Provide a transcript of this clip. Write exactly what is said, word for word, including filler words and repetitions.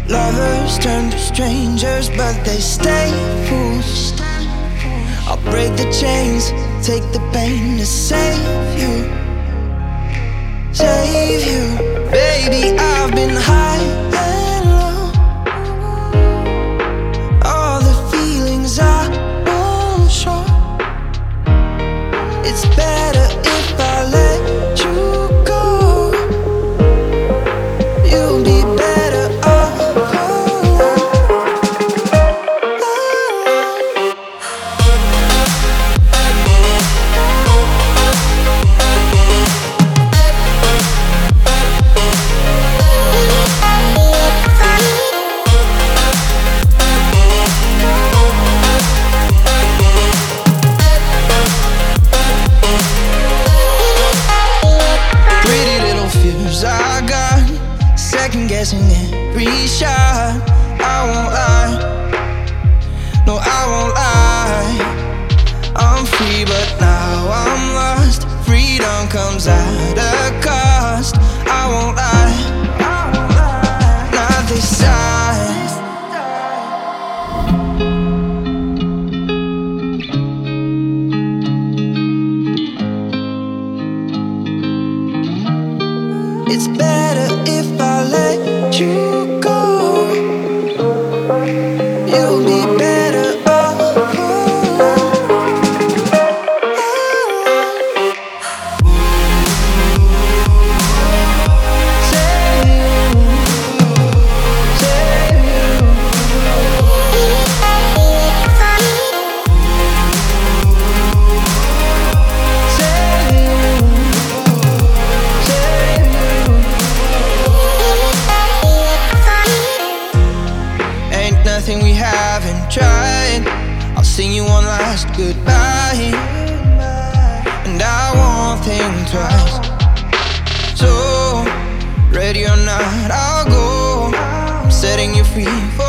Lovers turn to strangers, but they stay fools. I'll break the chains, take the pain to save you. Save you. Baby, I've been high and low. All the feelings I won't show. It's better if I let you go. You'll be better off alone. Pretty little fears I got, second guessing every shot. I won't lie, no I won't lie. I'm free but now I'm lost. Freedom comes at a cost. I won't lie, not this time. It's better if I let you go. You'll be better off alone. Save you, save you. Save you, save you. Ain't nothing we haven't tried. I'll sing you one last goodbye, and I won't think twice. So, ready or not, I'll go. I'm setting you free for